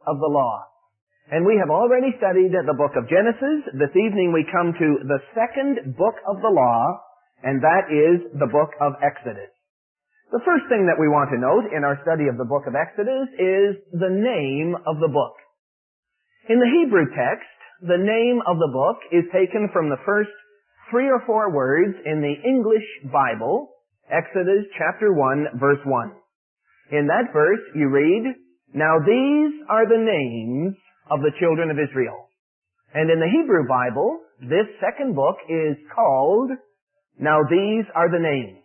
of the law. And we have already studied the book of Genesis. This evening we come to the second book of the law, and that is the book of Exodus. The first thing that we want to note in our study of the book of Exodus is the name of the book. In the Hebrew text, the name of the book is taken from the first 3 or 4 words in the English Bible, Exodus chapter 1, verse 1. In that verse you read, "Now these are the names of the children of Israel." And in the Hebrew Bible, this second book is called, "Now these are the names."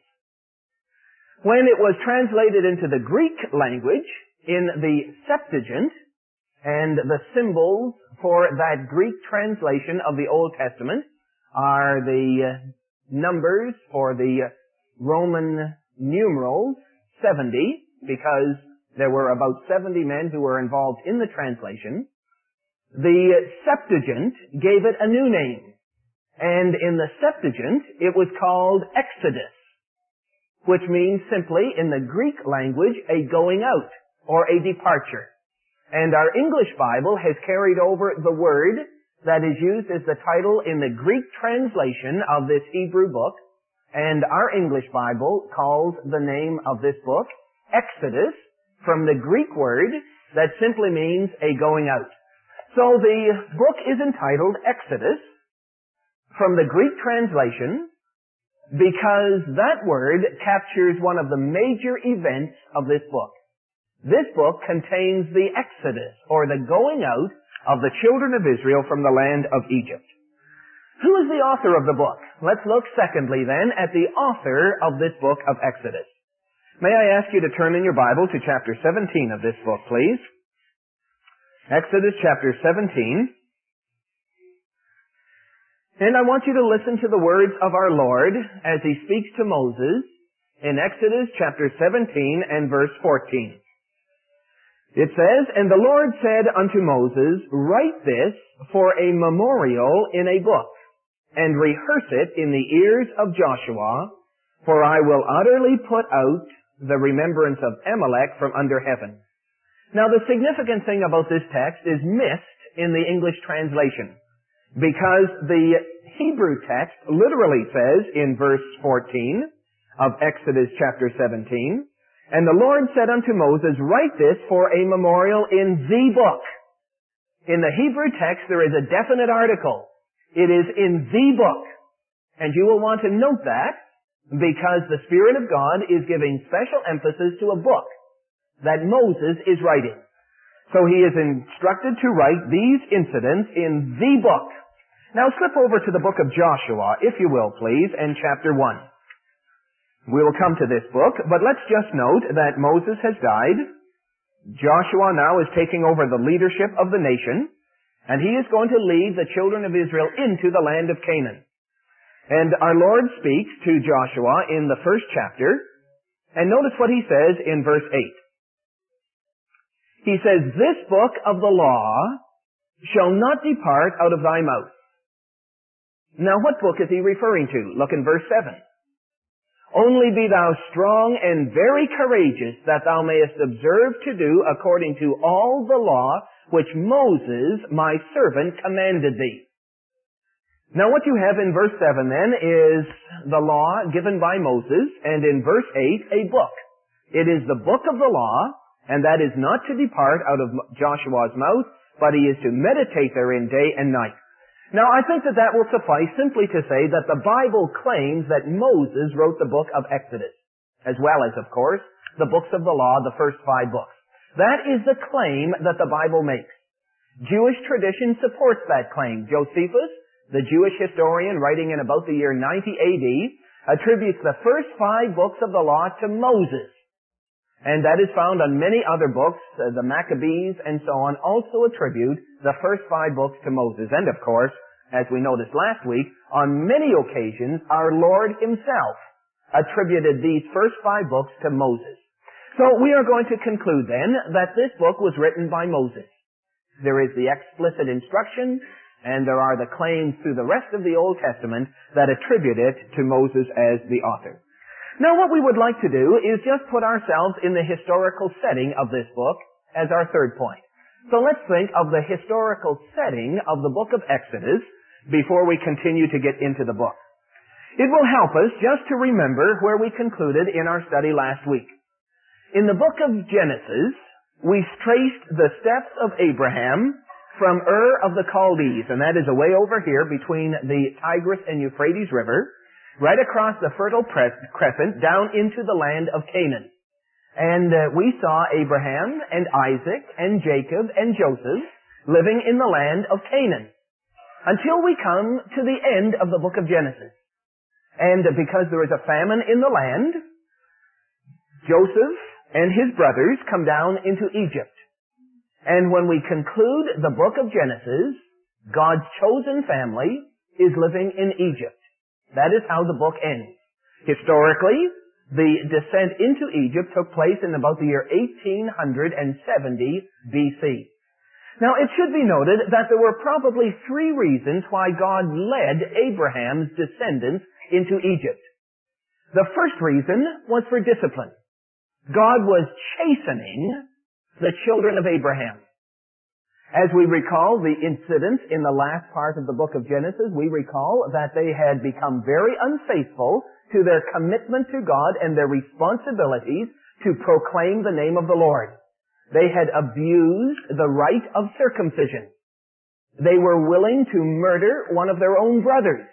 When it was translated into the Greek language, in the Septuagint, and the symbols for that Greek translation of the Old Testament are the numbers for the Roman numerals 70, because there were about 70 men who were involved in the translation. The Septuagint gave it a new name, and in the Septuagint it was called Exodus, which means simply in the Greek language a going out or a departure. And our English Bible has carried over the word that is used as the title in the Greek translation of this Hebrew book, and our English Bible calls the name of this book Exodus, from the Greek word that simply means a going out. So the book is entitled Exodus from the Greek translation because that word captures one of the major events of this book. This book contains the Exodus, or the going out of the children of Israel from the land of Egypt. Who is the author of the book? Let's look secondly then at the author of this book of Exodus. May I ask you to turn in your Bible to chapter 17 of this book, please? Exodus chapter 17. And I want you to listen to the words of our Lord as He speaks to Moses in Exodus chapter 17 and verse 14. It says, "And the Lord said unto Moses, Write this for a memorial in a book, and rehearse it in the ears of Joshua, for I will utterly put out the remembrance of Amalek from under heaven." Now the significant thing about this text is missed in the English translation, because the Hebrew text literally says in verse 14 of Exodus chapter 17, "And the Lord said unto Moses, Write this for a memorial in the book." In the Hebrew text there is a definite article. It is in the book. And you will want to note that because the Spirit of God is giving special emphasis to a book that Moses is writing. So he is instructed to write these incidents in the book. Now slip over to the book of Joshua, if you will, please, and chapter 1. We will come to this book, but let's just note that Moses has died. Joshua now is taking over the leadership of the nation, and he is going to lead the children of Israel into the land of Canaan. And our Lord speaks to Joshua in the first chapter, and notice what he says in verse 8. He says, "This book of the law shall not depart out of thy mouth." Now what book is he referring to? Look in verse 7. "Only be thou strong and very courageous, that thou mayest observe to do according to all the law which Moses my servant commanded thee." Now what you have in verse 7 then is the law given by Moses, and in verse 8 a book. It is the book of the law, and that is not to depart out of Joshua's mouth, but he is to meditate therein day and night. Now, I think that will suffice simply to say that the Bible claims that Moses wrote the book of Exodus, as well as, of course, the books of the law, the first 5 books. That is the claim that the Bible makes. Jewish tradition supports that claim. Josephus, the Jewish historian writing in about the year 90 A.D., attributes the first 5 books of the law to Moses. And that is found on many other books. The Maccabees and so on also attribute the first 5 books to Moses. And of course, as we noticed last week, on many occasions our Lord Himself attributed these first 5 books to Moses. So we are going to conclude then that this book was written by Moses. There is the explicit instruction, and there are the claims through the rest of the Old Testament that attribute it to Moses as the author. Now what we would like to do is just put ourselves in the historical setting of this book as our third point. So let's think of the historical setting of the book of Exodus before we continue to get into the book. It will help us just to remember where we concluded in our study last week. In the book of Genesis, we traced the steps of Abraham from Ur of the Chaldees, and that is away over here between the Tigris and Euphrates River, right across the Fertile Crescent down into the land of Canaan. And we saw Abraham and Isaac and Jacob and Joseph living in the land of Canaan until we come to the end of the book of Genesis. And because there is a famine in the land, Joseph and his brothers come down into Egypt. And when we conclude the book of Genesis, God's chosen family is living in Egypt. That is how the book ends. Historically, the descent into Egypt took place in about the year 1870 BC. Now, it should be noted that there were probably three reasons why God led Abraham's descendants into Egypt. The first reason was for discipline. God was chastening the children of Abraham. As we recall the incidents in the last part of the book of Genesis, we recall that they had become very unfaithful to their commitment to God and their responsibilities to proclaim the name of the Lord. They had abused the rite of circumcision. They were willing to murder one of their own brothers.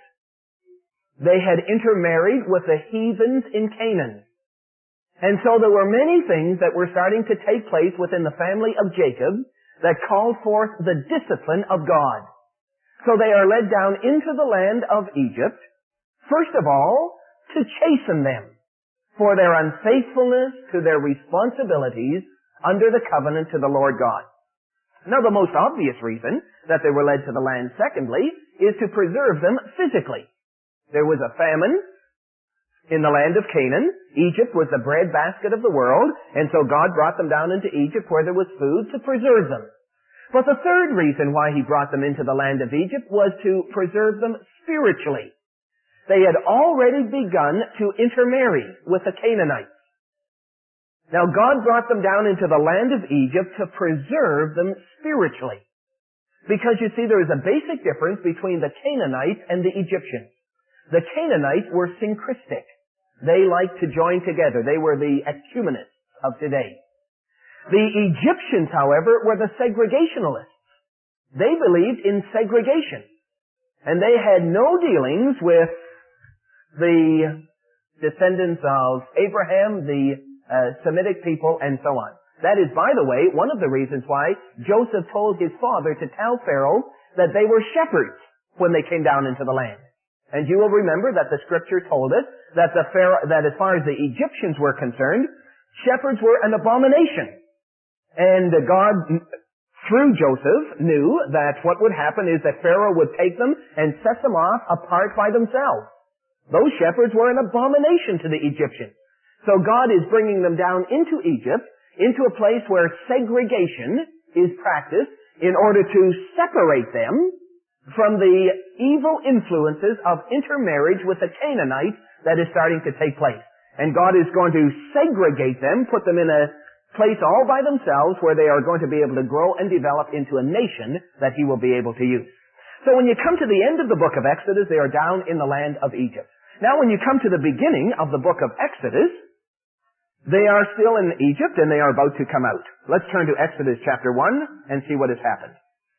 They had intermarried with the heathens in Canaan. And so there were many things that were starting to take place within the family of Jacob that called forth the discipline of God. So they are led down into the land of Egypt, first of all, to chasten them for their unfaithfulness to their responsibilities under the covenant to the Lord God. Now, the most obvious reason that they were led to the land, secondly, is to preserve them physically. There was a famine in the land of Canaan. Egypt was the breadbasket of the world, and so God brought them down into Egypt where there was food to preserve them. But the third reason why He brought them into the land of Egypt was to preserve them spiritually. They had already begun to intermarry with the Canaanites. Now, God brought them down into the land of Egypt to preserve them spiritually. Because you see, there is a basic difference between the Canaanites and the Egyptians. The Canaanites were syncretic. They liked to join together. They were the ecumenists of today. The Egyptians, however, were the segregationalists. They believed in segregation. And they had no dealings with the descendants of Abraham, the Semitic people, and so on. That is, by the way, one of the reasons why Joseph told his father to tell Pharaoh that they were shepherds when they came down into the land. And you will remember that the Scripture told us that that as far as the Egyptians were concerned, shepherds were an abomination. And God, through Joseph, knew that what would happen is that Pharaoh would take them and set them off apart by themselves. Those shepherds were an abomination to the Egyptians. So God is bringing them down into Egypt, into a place where segregation is practiced in order to separate them from the evil influences of intermarriage with the Canaanites that is starting to take place. And God is going to segregate them, put them in a place all by themselves where they are going to be able to grow and develop into a nation that He will be able to use. So when you come to the end of the book of Exodus, they are down in the land of Egypt. Now when you come to the beginning of the book of Exodus, they are still in Egypt and they are about to come out. Let's turn to Exodus chapter 1 and see what has happened.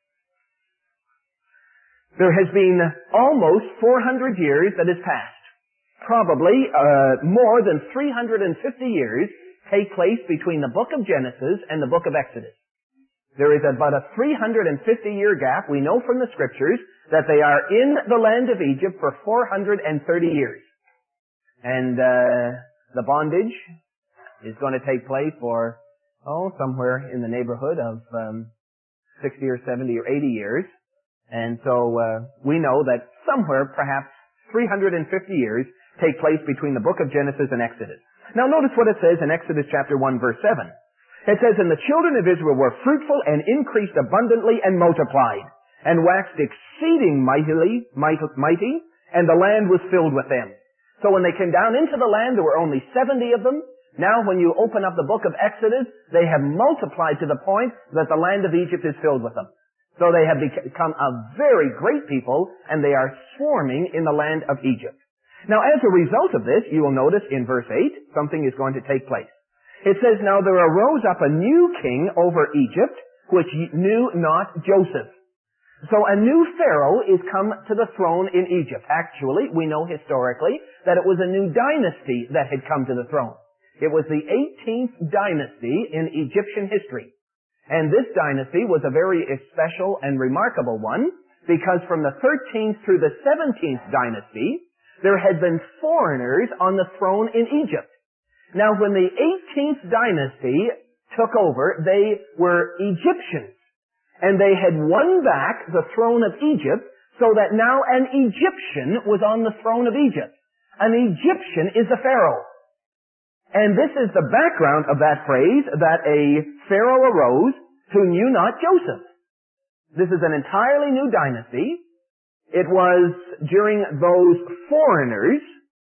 There has been almost 400 years that has passed. Probably more than 350 years take place between the book of Genesis and the book of Exodus. There is about a 350-year gap. We know from the Scriptures that they are in the land of Egypt for 430 years. And the bondage is going to take place for, somewhere in the neighborhood of 60 or 70 or 80 years. And so we know that somewhere, perhaps 350 years, take place between the book of Genesis and Exodus. Now notice what it says in Exodus chapter 1 verse 7. It says, "And the children of Israel were fruitful and increased abundantly and multiplied, and waxed exceeding mighty, and the land was filled with them." So when they came down into the land, there were only 70 of them. Now when you open up the book of Exodus, they have multiplied to the point that the land of Egypt is filled with them. So they have become a very great people, and they are swarming in the land of Egypt. Now as a result of this, you will notice in verse 8, something is going to take place. It says, "Now there arose up a new king over Egypt, which knew not Joseph." So a new Pharaoh is come to the throne in Egypt. Actually, we know historically that it was a new dynasty that had come to the throne. It was the 18th dynasty in Egyptian history. And this dynasty was a very special and remarkable one, because from the 13th through the 17th dynasty, there had been foreigners on the throne in Egypt. Now when the 18th dynasty took over, they were Egyptians. And they had won back the throne of Egypt, so that now an Egyptian was on the throne of Egypt. An Egyptian is a Pharaoh. And this is the background of that phrase, that a Pharaoh arose who knew not Joseph. This is an entirely new dynasty. It was during those foreigners,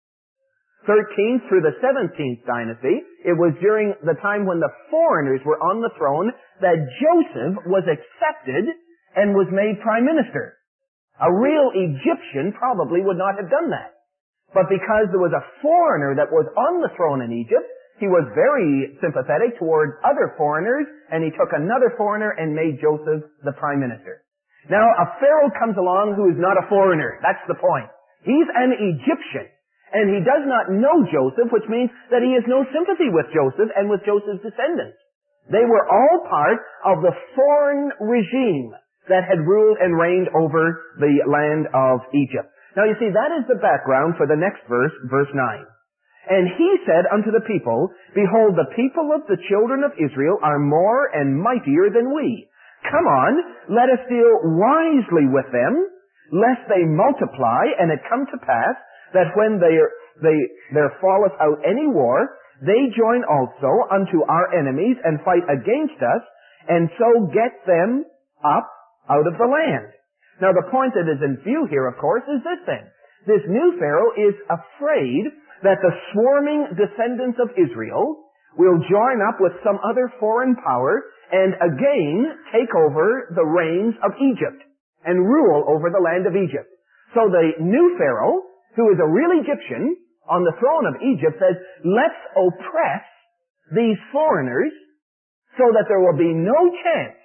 13th through the 17th dynasty, it was during the time when the foreigners were on the throne that Joseph was accepted and was made prime minister. A real Egyptian probably would not have done that. But because there was a foreigner that was on the throne in Egypt, he was very sympathetic toward other foreigners, and he took another foreigner and made Joseph the prime minister. Now, a Pharaoh comes along who is not a foreigner. That's the point. He's an Egyptian, and he does not know Joseph, which means that he has no sympathy with Joseph and with Joseph's descendants. They were all part of the foreign regime that had ruled and reigned over the land of Egypt. Now you see, that is the background for the next verse, verse 9. "And he said unto the people, Behold, the people of the children of Israel are more and mightier than we. Come on, let us deal wisely with them, lest they multiply, and it come to pass that when there falleth out any war, they join also unto our enemies and fight against us, and so get them up out of the land." Now the point that is in view here, of course, is this thing. This new Pharaoh is afraid that the swarming descendants of Israel will join up with some other foreign power and again take over the reins of Egypt and rule over the land of Egypt. So the new Pharaoh, who is a real Egyptian on the throne of Egypt, says, let's oppress these foreigners so that there will be no chance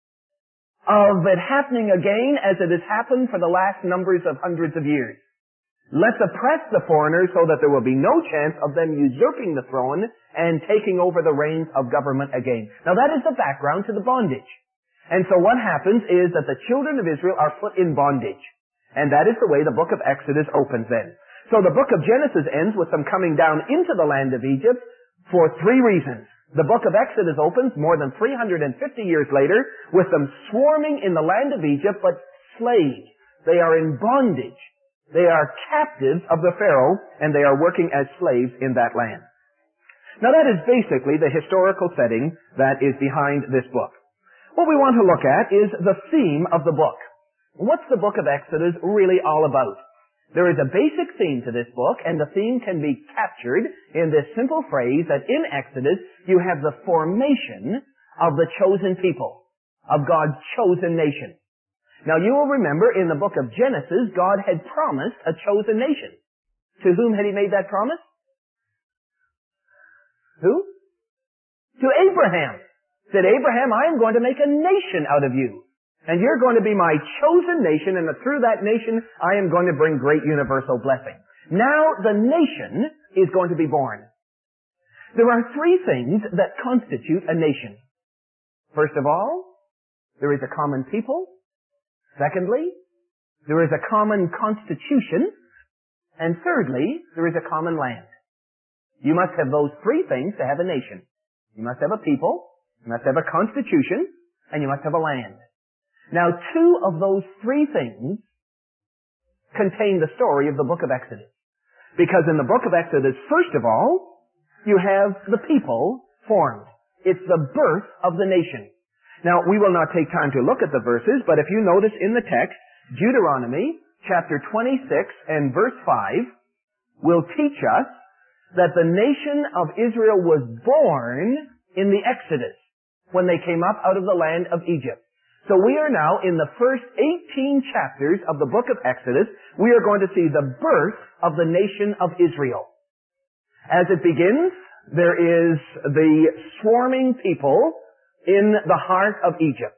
of it happening again as it has happened for the last numbers of hundreds of years. Let's oppress the foreigners so that there will be no chance of them usurping the throne and taking over the reins of government again. Now that is the background to the bondage. And so what happens is that the children of Israel are put in bondage. And that is the way the book of Exodus opens then. So the book of Genesis ends with them coming down into the land of Egypt for three reasons. The book of Exodus opens more than 350 years later with them swarming in the land of Egypt, but slaves. They are in bondage. They are captives of the Pharaoh, and they are working as slaves in that land. Now that is basically the historical setting that is behind this book. What we want to look at is the theme of the book. What's the book of Exodus really all about? There is a basic theme to this book, and the theme can be captured in this simple phrase that in Exodus you have the formation of the chosen people, of God's chosen nation. Now you will remember in the book of Genesis, God had promised a chosen nation. To whom had He made that promise? Who? To Abraham. Said, Abraham, I am going to make a nation out of you. And you're going to be my chosen nation, and through that nation, I am going to bring great universal blessing. Now the nation is going to be born. There are three things that constitute a nation. First of all, there is a common people. Secondly, there is a common constitution. And thirdly, there is a common land. You must have those three things to have a nation. You must have a people, you must have a constitution, and you must have a land. Now, two of those three things contain the story of the book of Exodus. Because in the book of Exodus, first of all, you have the people formed. It's the birth of the nation. Now, we will not take time to look at the verses, but if you notice in the text, Deuteronomy chapter 26 and verse 5 will teach us that the nation of Israel was born in the Exodus, when they came up out of the land of Egypt. So we are now in the first 18 chapters of the book of Exodus. We are going to see the birth of the nation of Israel. As it begins, there is the swarming people in the heart of Egypt.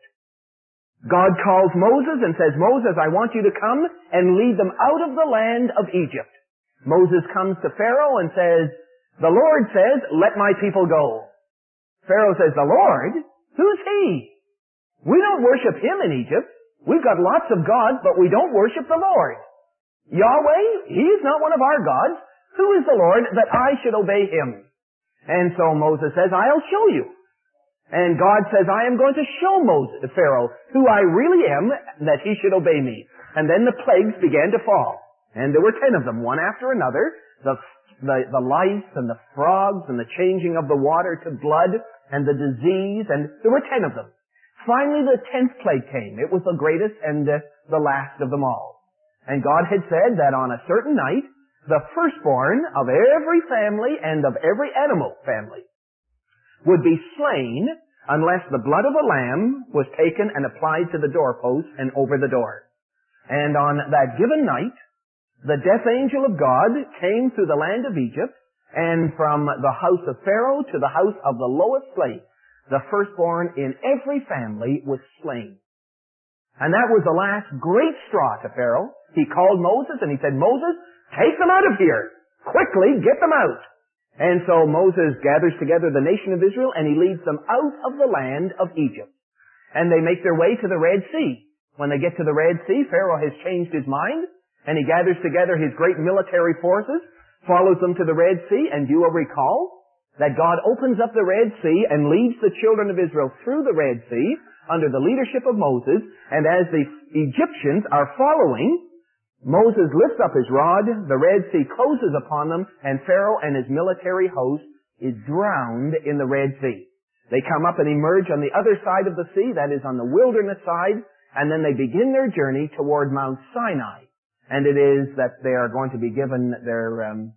God calls Moses and says, Moses, I want you to come and lead them out of the land of Egypt. Moses comes to Pharaoh and says, the Lord says, let my people go. Pharaoh says, the Lord? Who's he? We don't worship him in Egypt. We've got lots of gods, but we don't worship the Lord. Yahweh, he's not one of our gods. Who is the Lord that I should obey him? And so Moses says, I'll show you. And God says, I am going to show Pharaoh who I really am, that he should obey me. And then the plagues began to fall. And there were 10 of them, one after another. The lice and the frogs and the changing of the water to blood and the disease, and there were 10 of them. Finally, the 10th plague came. It was the greatest and the last of them all. And God had said that on a certain night, the firstborn of every family and of every animal family would be slain unless the blood of a lamb was taken and applied to the doorpost and over the door. And on that given night, the death angel of God came through the land of Egypt, and from the house of Pharaoh to the house of the lowest slave, the firstborn in every family was slain. And that was the last great straw to Pharaoh. He called Moses and he said, Moses, take them out of here. Quickly, get them out. And so Moses gathers together the nation of Israel and he leads them out of the land of Egypt. And they make their way to the Red Sea. When they get to the Red Sea, Pharaoh has changed his mind and he gathers together his great military forces, follows them to the Red Sea, and you will recall that God opens up the Red Sea and leads the children of Israel through the Red Sea under the leadership of Moses, and as the Egyptians are following, Moses lifts up his rod, the Red Sea closes upon them, and Pharaoh and his military host is drowned in the Red Sea. They come up and emerge on the other side of the sea, that is on the wilderness side, and then they begin their journey toward Mount Sinai. And it is that they are going to be given their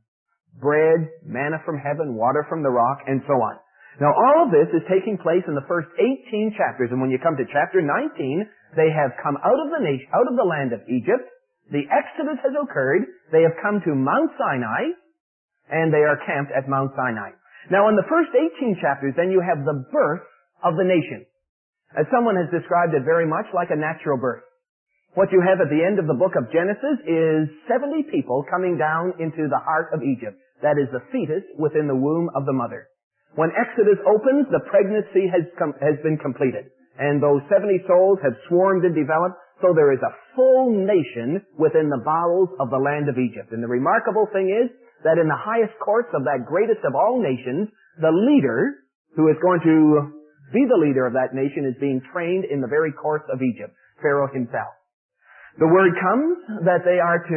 bread, manna from heaven, water from the rock, and so on. Now all of this is taking place in the first 18 chapters, and when you come to chapter 19, they have come out of the nation, out of the land of Egypt. The Exodus has occurred. They have come to Mount Sinai, and they are camped at Mount Sinai. Now in the first 18 chapters, then you have the birth of the nation. As someone has described it very much like a natural birth. What you have at the end of the book of Genesis is 70 people coming down into the heart of Egypt. That is the fetus within the womb of the mother. When Exodus opens, the pregnancy has been completed. And those 70 souls have swarmed and developed, so there is a full nation within the bowels of the land of Egypt. And the remarkable thing is that in the highest courts of that greatest of all nations, the leader who is going to be the leader of that nation is being trained in the very courts of Egypt, Pharaoh himself. The word comes that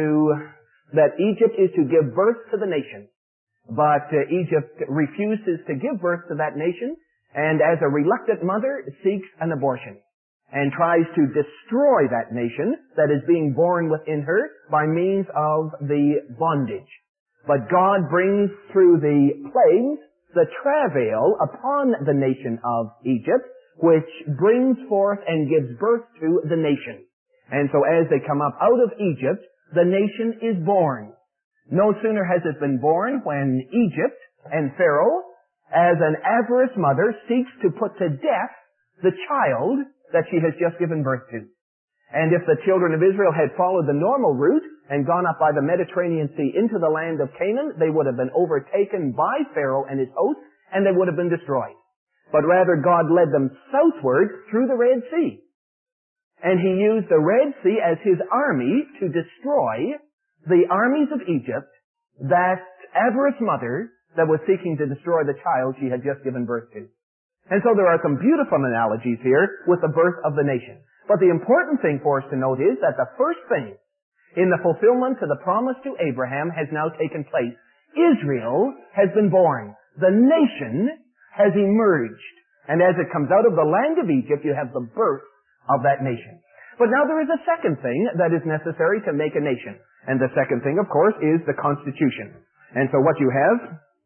that Egypt is to give birth to the nation. But Egypt refuses to give birth to that nation, and as a reluctant mother seeks an abortion and tries to destroy that nation that is being born within her by means of the bondage. But God brings through the plagues the travail upon the nation of Egypt, which brings forth and gives birth to the nation. And so as they come up out of Egypt, the nation is born. No sooner has it been born when Egypt and Pharaoh, as an avarice mother, seeks to put to death the child that she has just given birth to. And if the children of Israel had followed the normal route and gone up by the Mediterranean Sea into the land of Canaan, they would have been overtaken by Pharaoh and his host, and they would have been destroyed. But rather, God led them southward through the Red Sea. And he used the Red Sea as his army to destroy the armies of Egypt, that avarice mother that was seeking to destroy the child she had just given birth to. And so there are some beautiful analogies here with the birth of the nation. But the important thing for us to note is that the first thing in the fulfillment to the promise to Abraham has now taken place. Israel has been born. The nation has emerged. And as it comes out of the land of Egypt, you have the birth of that nation. But now there is a second thing that is necessary to make a nation. And the second thing, of course, is the Constitution. And so what you have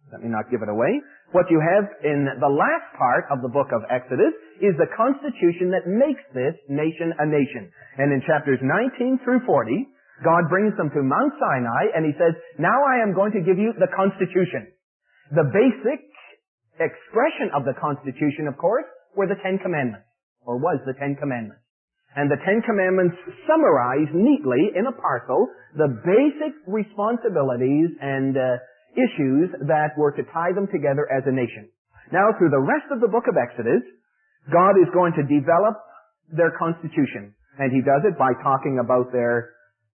Let me not give it away. What you have in the last part of the book of Exodus is the constitution that makes this nation a nation. And in chapters 19 through 40, God brings them to Mount Sinai and He says, now I am going to give you the constitution. The basic expression of the constitution, of course, were the Ten Commandments, or was the Ten Commandments. And the Ten Commandments summarize neatly in a parcel the basic responsibilities and issues that were to tie them together as a nation. Now, through the rest of the book of Exodus, God is going to develop their constitution. And He does it by talking about their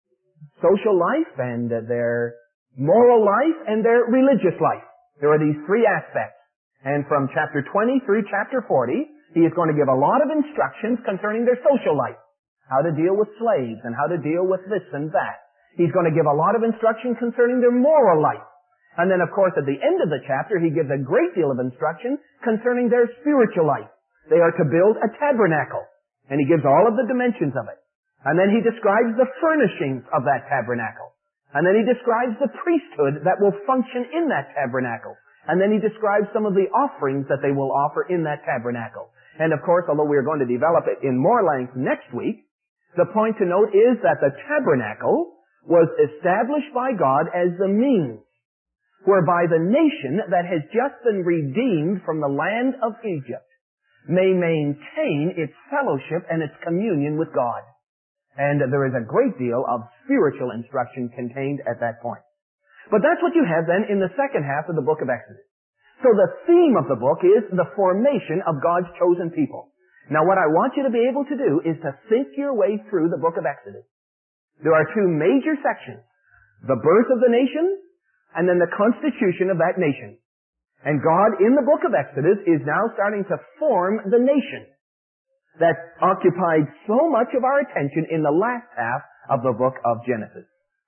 social life and their moral life and their religious life. There are these three aspects. And from chapter 20 through chapter 40, He is going to give a lot of instructions concerning their social life. How to deal with slaves and how to deal with this and that. He's going to give a lot of instruction concerning their moral life. And then, of course, at the end of the chapter, He gives a great deal of instruction concerning their spiritual life. They are to build a tabernacle. And He gives all of the dimensions of it. And then He describes the furnishings of that tabernacle. And then He describes the priesthood that will function in that tabernacle. And then He describes some of the offerings that they will offer in that tabernacle. And of course, although we are going to develop it in more length next week, the point to note is that the tabernacle was established by God as the means whereby the nation that has just been redeemed from the land of Egypt may maintain its fellowship and its communion with God. And there is a great deal of spiritual instruction contained at that point. But that's what you have then in the second half of the book of Exodus. So the theme of the book is the formation of God's chosen people. Now what I want you to be able to do is to think your way through the book of Exodus. There are two major sections. The birth of the nation and then the constitution of that nation. And God, in the book of Exodus, is now starting to form the nation that occupied so much of our attention in the last half of the book of Genesis.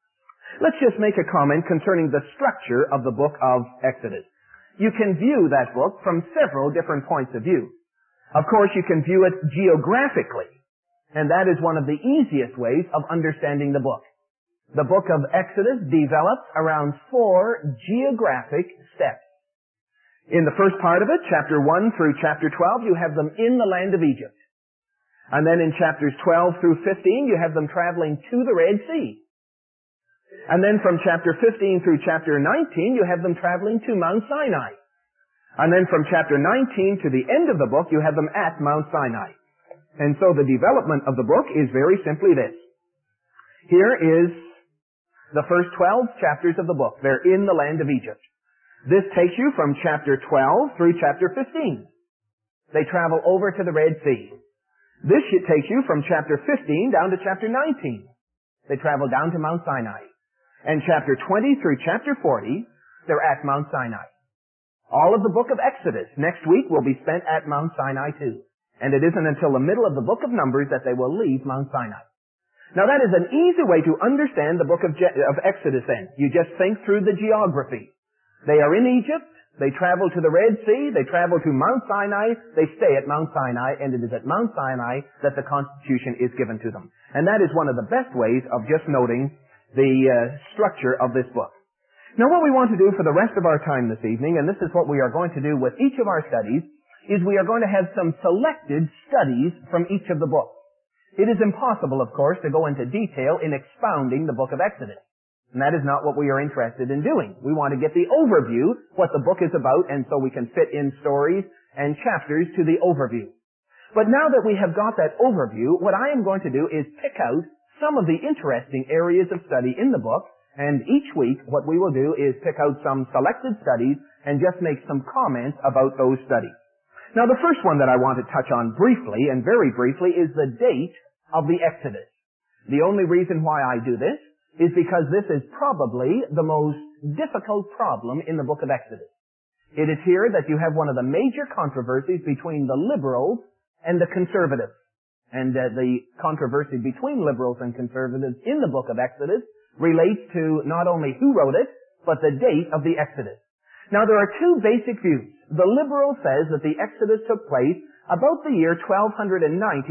Let's just make a comment concerning the structure of the book of Exodus. You can view that book from several different points of view. Of course, you can view it geographically, and that is one of the easiest ways of understanding the book. The book of Exodus develops around 4 geographic steps. In the first part of it, chapter 1 through chapter 12, you have them in the land of Egypt. And then in chapters 12 through 15, you have them traveling to the Red Sea. And then from chapter 15 through chapter 19, you have them traveling to Mount Sinai. And then from chapter 19 to the end of the book, you have them at Mount Sinai. And so the development of the book is very simply this. Here is the first 12 chapters of the book. They're in the land of Egypt. This takes you from chapter 12 through chapter 15. They travel over to the Red Sea. This takes you from chapter 15 down to chapter 19. They travel down to Mount Sinai. And chapter 20 through chapter 40, they're at Mount Sinai. All of the book of Exodus next week will be spent at Mount Sinai too. And it isn't until the middle of the book of Numbers that they will leave Mount Sinai. Now that is an easy way to understand the book of Exodus then. You just think through the geography. They are in Egypt, they travel to the Red Sea, they travel to Mount Sinai, they stay at Mount Sinai, and it is at Mount Sinai that the Constitution is given to them. And that is one of the best ways of just noting the structure of this book. Now what we want to do for the rest of our time this evening, and this is what we are going to do with each of our studies, is we are going to have some selected studies from each of the books. It is impossible, of course, to go into detail in expounding the book of Exodus. And that is not what we are interested in doing. We want to get the overview, what the book is about, and so we can fit in stories and chapters to the overview. But now that we have got that overview, what I am going to do is pick out some of the interesting areas of study in the book, and each week what we will do is pick out some selected studies and just make some comments about those studies. Now the first one that I want to touch on briefly, and very briefly, is the date of the Exodus. The only reason why I do this is because this is probably the most difficult problem in the book of Exodus. It is here that you have one of the major controversies between the liberals and the conservatives. And the controversy between liberals and conservatives in the book of Exodus relates to not only who wrote it, but the date of the Exodus. Now there are two basic views. The liberal says that the Exodus took place about the year 1290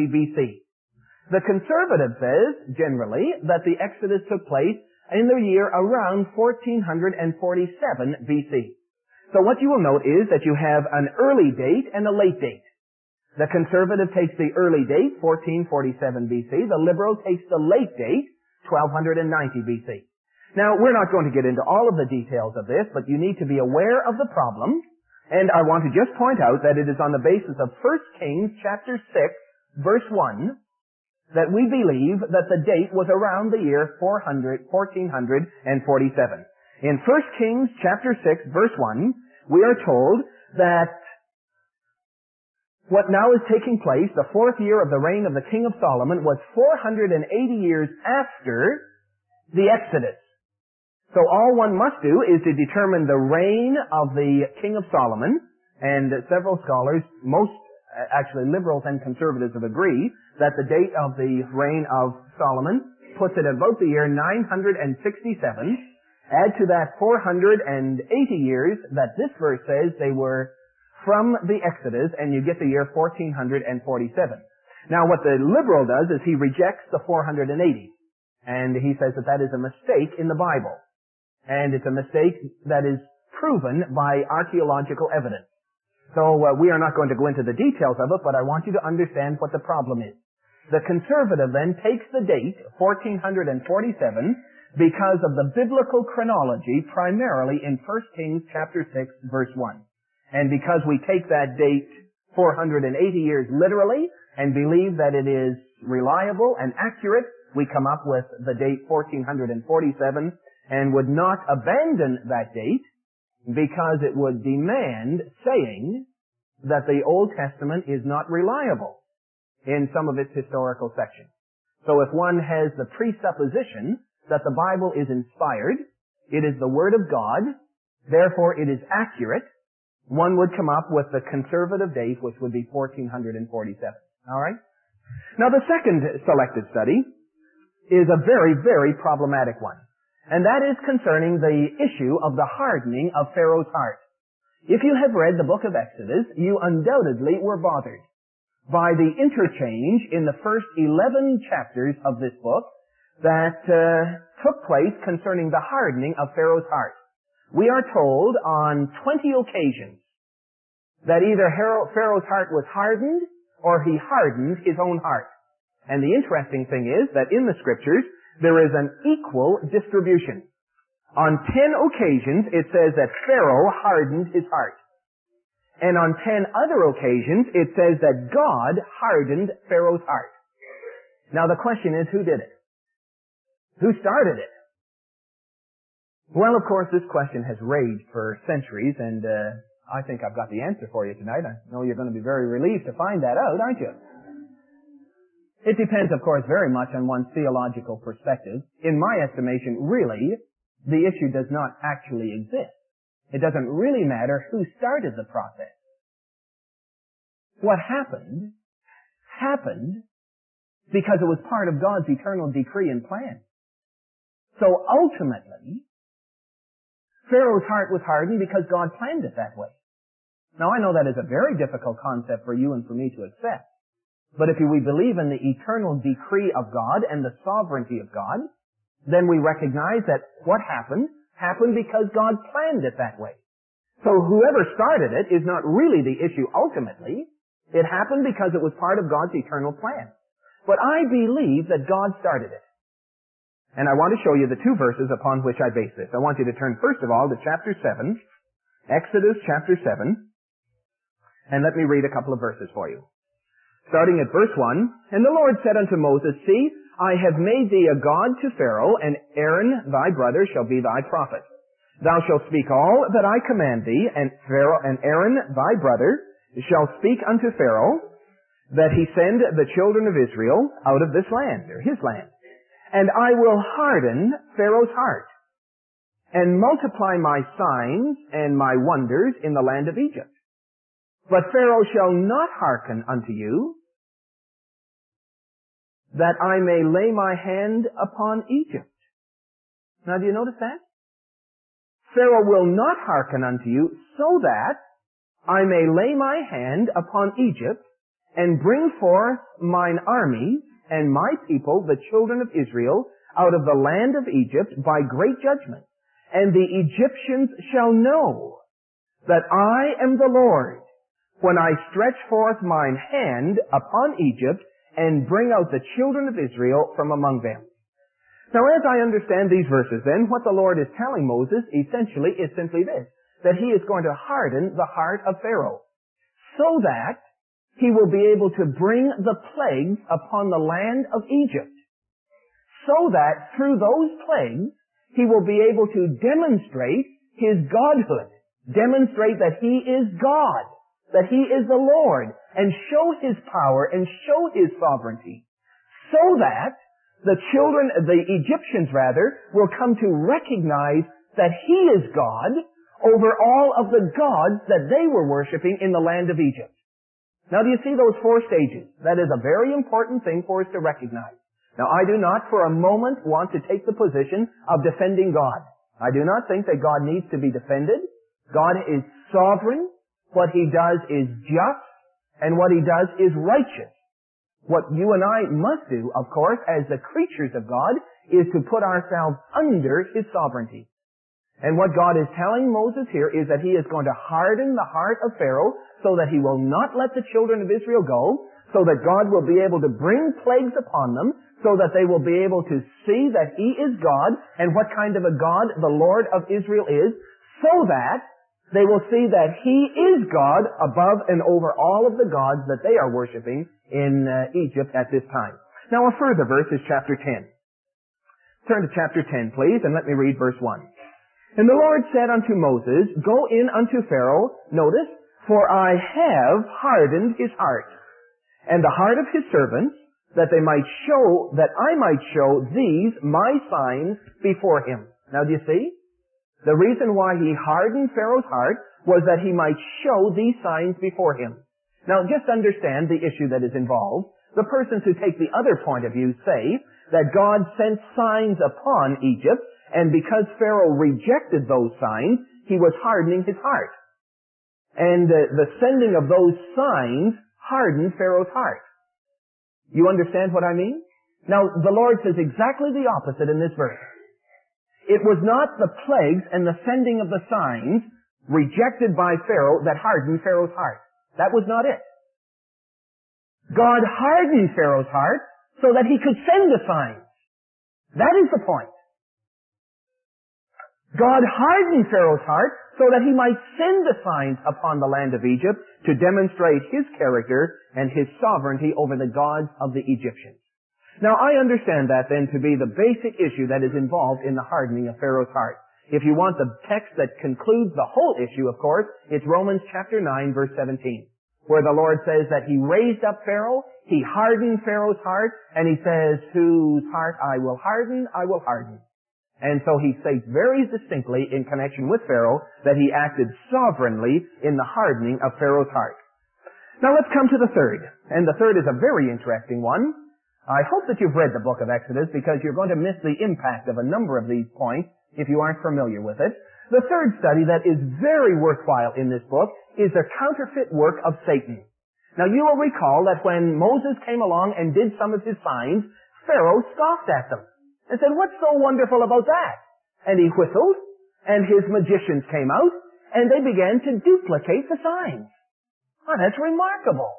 BC. The conservative says, generally, that the Exodus took place in the year around 1447 BC. So what you will note is that you have an early date and a late date. The conservative takes the early date, 1447 BC. The liberal takes the late date, 1290 BC. Now, we're not going to get into all of the details of this, but you need to be aware of the problem. And I want to just point out that it is on the basis of 1 Kings chapter 6, verse 1, that we believe that the date was around the year 1447. In 1 Kings chapter 6, verse 1, we are told that what now is taking place, the 4th year of the reign of the king of Solomon, was 480 years after the Exodus. So all one must do is to determine the reign of the king of Solomon, and several scholars, most actually liberals and conservatives, have agreed that the date of the reign of Solomon puts it about the year 967. Add to that 480 years that this verse says they were from the Exodus, and you get the year 1447. Now what the liberal does is he rejects the 480, and he says that that is a mistake in the Bible. And it's a mistake that is proven by archaeological evidence. So we are not going to go into the details of it, but I want you to understand what the problem is. The conservative then takes the date, 1447, because of the biblical chronology, primarily in 1 Kings chapter 6, verse 1. And because we take that date 480 years literally and believe that it is reliable and accurate, we come up with the date 1447 and would not abandon that date because it would demand saying that the Old Testament is not reliable in some of its historical sections. So if one has the presupposition that the Bible is inspired, it is the Word of God, therefore it is accurate, one would come up with the conservative date, which would be 1447. All right? Now, the second selected study is a very, very problematic one. And that is concerning the issue of the hardening of Pharaoh's heart. If you have read the book of Exodus, you undoubtedly were bothered by the interchange in the first 11 chapters of this book that took place concerning the hardening of Pharaoh's heart. We are told on 20 occasions that either Pharaoh's heart was hardened or he hardened his own heart. And the interesting thing is that in the scriptures, there is an equal distribution. On 10 occasions, it says that Pharaoh hardened his heart. And on 10 other occasions, it says that God hardened Pharaoh's heart. Now the question is, who did it? Who started it? Well, of course, this question has raged for centuries, and I think I've got the answer for you tonight. I know you're going to be very relieved to find that out, aren't you? It depends, of course, very much on one's theological perspective. In my estimation, really, the issue does not actually exist. It doesn't really matter who started the process. What happened because it was part of God's eternal decree and plan. So ultimately, Pharaoh's heart was hardened because God planned it that way. Now I know that is a very difficult concept for you and for me to accept. But if we believe in the eternal decree of God and the sovereignty of God, then we recognize that what happened because God planned it that way. So whoever started it is not really the issue ultimately. It happened because it was part of God's eternal plan. But I believe that God started it. And I want to show you the two verses upon which I base this. I want you to turn first of all to chapter 7, Exodus chapter 7, and let me read a couple of verses for you. Starting at verse 1, And the Lord said unto Moses, See, I have made thee a god to Pharaoh, and Aaron thy brother shall be thy prophet. Thou shalt speak all that I command thee, and Aaron thy brother shall speak unto Pharaoh, that he send the children of Israel out of this land, or his land. And I will harden Pharaoh's heart, and multiply my signs and my wonders in the land of Egypt. But Pharaoh shall not hearken unto you, that I may lay my hand upon Egypt. Now do you notice that? Pharaoh will not hearken unto you, so that I may lay my hand upon Egypt, and bring forth mine armies, and my people, the children of Israel, out of the land of Egypt by great judgment. And the Egyptians shall know that I am the Lord, when I stretch forth mine hand upon Egypt and bring out the children of Israel from among them. Now, as I understand these verses, then, what the Lord is telling Moses essentially is simply this, that he is going to harden the heart of Pharaoh, so that he will be able to bring the plagues upon the land of Egypt, so that through those plagues, he will be able to demonstrate his godhood, demonstrate that he is God, that he is the Lord, and show his power and show his sovereignty, so that the Egyptians will come to recognize that he is God over all of the gods that they were worshiping in the land of Egypt. Now, do you see those 4 stages? That is a very important thing for us to recognize. Now, I do not for a moment want to take the position of defending God. I do not think that God needs to be defended. God is sovereign. What he does is just, and what he does is righteous. What you and I must do, of course, as the creatures of God, is to put ourselves under his sovereignty. And what God is telling Moses here is that he is going to harden the heart of Pharaoh so that he will not let the children of Israel go, so that God will be able to bring plagues upon them, so that they will be able to see that he is God and what kind of a God the Lord of Israel is, so that they will see that he is God above and over all of the gods that they are worshiping in Egypt at this time. Now, a further verse is chapter 10. Turn to chapter 10, please, and let me read verse 1. And the Lord said unto Moses, Go in unto Pharaoh, notice, for I have hardened his heart, and the heart of his servants, that I might show these my signs before him. Now, do you see? The reason why he hardened Pharaoh's heart was that he might show these signs before him. Now, just understand the issue that is involved. The persons who take the other point of view say that God sent signs upon Egypt, and because Pharaoh rejected those signs, he was hardening his heart. And the sending of those signs hardened Pharaoh's heart. You understand what I mean? Now, the Lord says exactly the opposite in this verse. It was not the plagues and the sending of the signs rejected by Pharaoh that hardened Pharaoh's heart. That was not it. God hardened Pharaoh's heart so that he could send the signs. That is the point. God hardened Pharaoh's heart so that he might send the signs upon the land of Egypt to demonstrate his character and his sovereignty over the gods of the Egyptians. Now, I understand that then to be the basic issue that is involved in the hardening of Pharaoh's heart. If you want the text that concludes the whole issue, of course, it's Romans chapter 9, verse 17, where the Lord says that he raised up Pharaoh, he hardened Pharaoh's heart, and he says, whose heart I will harden, I will harden. And so he states very distinctly in connection with Pharaoh that he acted sovereignly in the hardening of Pharaoh's heart. Now let's come to the third. And the third is a very interesting one. I hope that you've read the book of Exodus because you're going to miss the impact of a number of these points if you aren't familiar with it. The third study that is very worthwhile in this book is the counterfeit work of Satan. Now you will recall that when Moses came along and did some of his signs, Pharaoh scoffed at them and said, "What's so wonderful about that?" And he whistled, and his magicians came out, and they began to duplicate the signs. Oh, that's remarkable.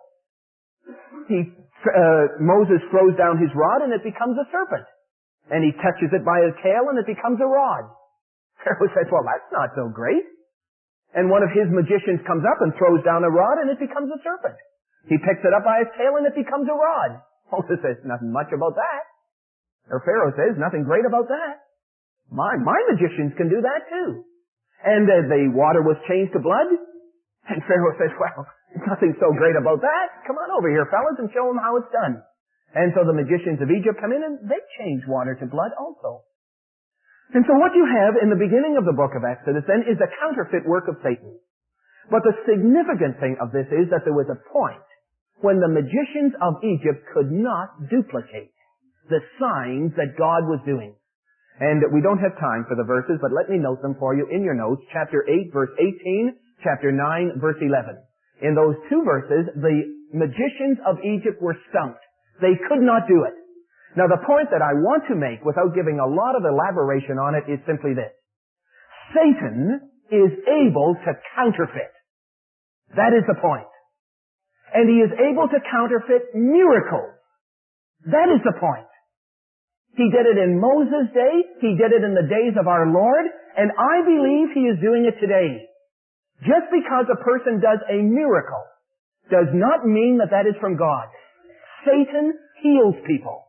Moses throws down his rod and it becomes a serpent. And he touches it by his tail and it becomes a rod. Pharaoh says, "Well, that's not so great." And one of his magicians comes up and throws down a rod and it becomes a serpent. He picks it up by his tail and it becomes a rod. Moses says, "Nothing much about that." Or Pharaoh says, "Nothing great about that. My magicians can do that too." And the water was changed to blood. And Pharaoh says, "Well, nothing so great about that. Come on over here, fellas, and show them how it's done." And so the magicians of Egypt come in and they change water to blood also. And so what you have in the beginning of the book of Exodus then is a counterfeit work of Satan. But the significant thing of this is that there was a point when the magicians of Egypt could not duplicate the signs that God was doing. And we don't have time for the verses, but let me note them for you in your notes. Chapter 8, verse 18, chapter 9, verse 11. In those two verses, the magicians of Egypt were stumped. They could not do it. Now, the point that I want to make, without giving a lot of elaboration on it, is simply this. Satan is able to counterfeit. That is the point. And he is able to counterfeit miracles. That is the point. He did it in Moses' day. He did it in the days of our Lord. And I believe he is doing it today. Just because a person does a miracle does not mean that that is from God. Satan heals people.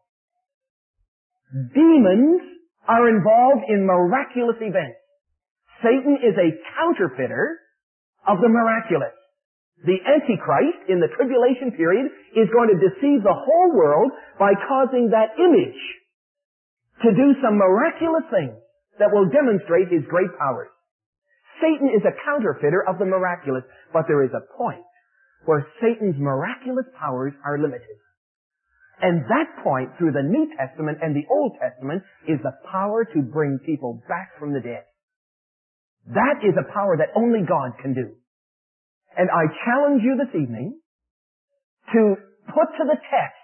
Demons are involved in miraculous events. Satan is a counterfeiter of the miraculous. The Antichrist in the tribulation period is going to deceive the whole world by causing that image to do some miraculous things that will demonstrate his great powers. Satan is a counterfeiter of the miraculous, but there is a point where Satan's miraculous powers are limited. And that point through the New Testament and the Old Testament is the power to bring people back from the dead. That is a power that only God can do. And I challenge you this evening to put to the test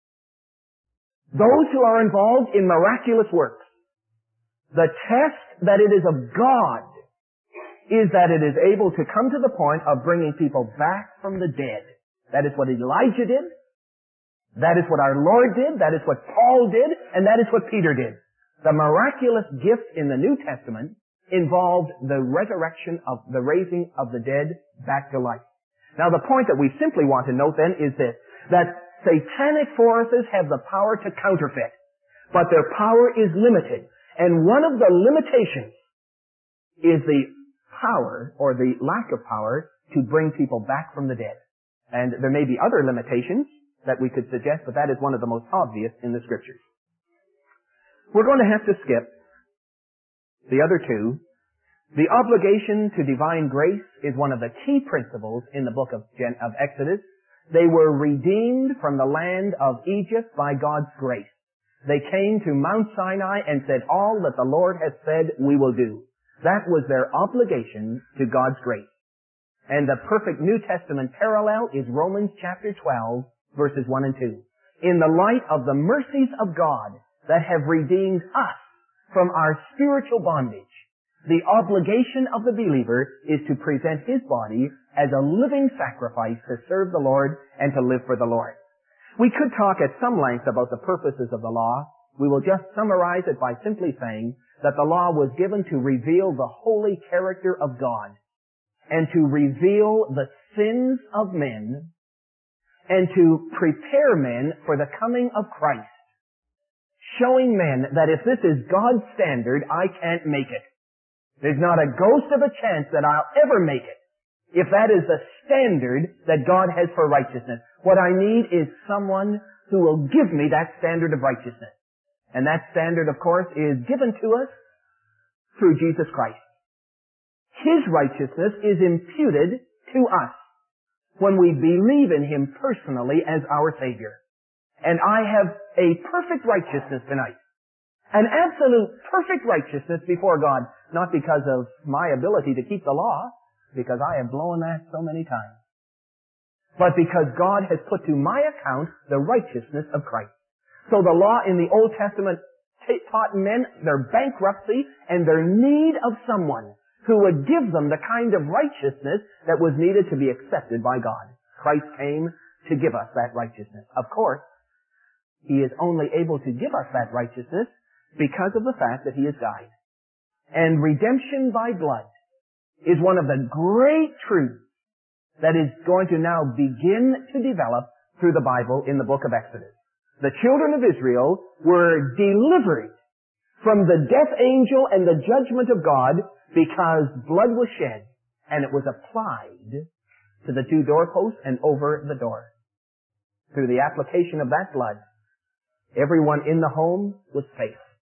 those who are involved in miraculous works. The test that it is of God is that it is able to come to the point of bringing people back from the dead. That is what Elijah did. That is what our Lord did. That is what Paul did. And that is what Peter did. The miraculous gift in the New Testament involved the resurrection of the raising of the dead back to life. Now the point that we simply want to note then is this, that satanic forces have the power to counterfeit, but their power is limited. And one of the limitations is the power or the lack of power to bring people back from the dead. And there may be other limitations that we could suggest, but that is one of the most obvious in the Scriptures. We're going to have to skip the other two. The obligation to divine grace is one of the key principles in the book of Exodus. They were redeemed from the land of Egypt by God's grace. They came to Mount Sinai and said, all that the Lord has said we will do. That was their obligation to God's grace. And the perfect New Testament parallel is Romans chapter 12, verses 1 and 2. In the light of the mercies of God that have redeemed us from our spiritual bondage, the obligation of the believer is to present his body as a living sacrifice to serve the Lord and to live for the Lord. We could talk at some length about the purposes of the law. We will just summarize it by simply saying that the law was given to reveal the holy character of God and to reveal the sins of men and to prepare men for the coming of Christ, showing men that if this is God's standard, I can't make it. There's not a ghost of a chance that I'll ever make it if that is the standard that God has for righteousness. What I need is someone who will give me that standard of righteousness. And that standard, of course, is given to us through Jesus Christ. His righteousness is imputed to us when we believe in Him personally as our Savior. And I have a perfect righteousness tonight. An absolute perfect righteousness before God, not because of my ability to keep the law, because I have blown that so many times, but because God has put to my account the righteousness of Christ. So the law in the Old Testament taught men their bankruptcy and their need of someone who would give them the kind of righteousness that was needed to be accepted by God. Christ came to give us that righteousness. Of course, He is only able to give us that righteousness because of the fact that He has died. And redemption by blood is one of the great truths that is going to now begin to develop through the Bible in the book of Exodus. The children of Israel were delivered from the death angel and the judgment of God because blood was shed and it was applied to the two doorposts and over the door. Through the application of that blood, everyone in the home was safe.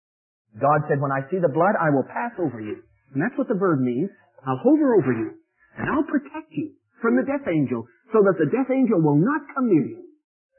God said, when I see the blood, I will pass over you. And that's what the verb means. I'll hover over you. And I'll protect you from the death angel so that the death angel will not come near you.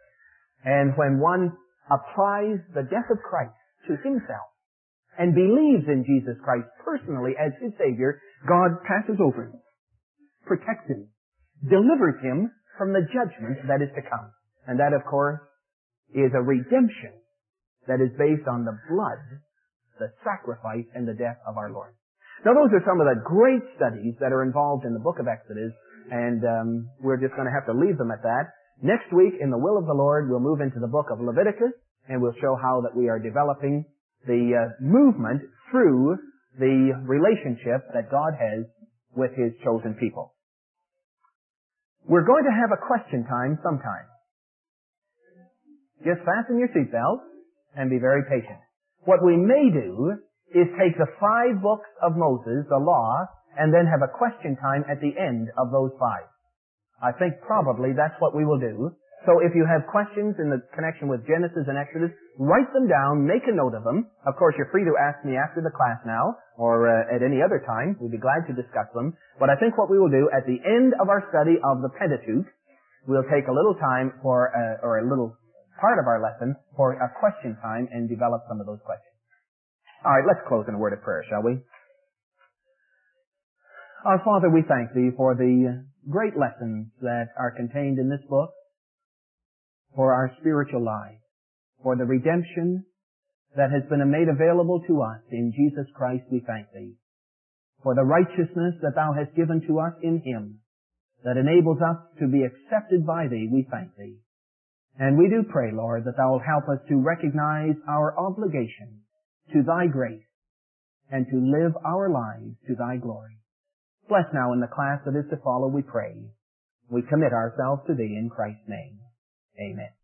And when one applies the death of Christ to himself and believes in Jesus Christ personally as his Savior, God passes over him, protects him, delivers him from the judgment that is to come. And that, of course, is a redemption that is based on the blood, the sacrifice, and the death of our Lord. Now those are some of the great studies that are involved in the book of Exodus, and we're just going to have to leave them at that. Next week, in the will of the Lord, we'll move into the book of Leviticus, and we'll show how that we are developing the movement through the relationship that God has with His chosen people. We're going to have a question time sometime. Just fasten your seatbelts and be very patient. What we may do is take the 5 books of Moses, the law, and then have a question time at the end of those 5. I think probably that's what we will do. So if you have questions in the connection with Genesis and Exodus, write them down, make a note of them. Of course, you're free to ask me after the class now, or at any other time. We'd be glad to discuss them. But I think what we will do at the end of our study of the Pentateuch, we'll take a little time for, or a little part of our lesson for a question time and develop some of those questions. All right, let's close in a word of prayer, shall we? Our Father, we thank Thee for the great lessons that are contained in this book, for our spiritual life, for the redemption that has been made available to us in Jesus Christ, we thank Thee. For the righteousness that Thou hast given to us in Him, that enables us to be accepted by Thee, we thank Thee. And we do pray, Lord, that Thou will help us to recognize our obligation to Thy grace and to live our lives to Thy glory. Bless now in the class that is to follow, we pray. We commit ourselves to Thee in Christ's name. Amen.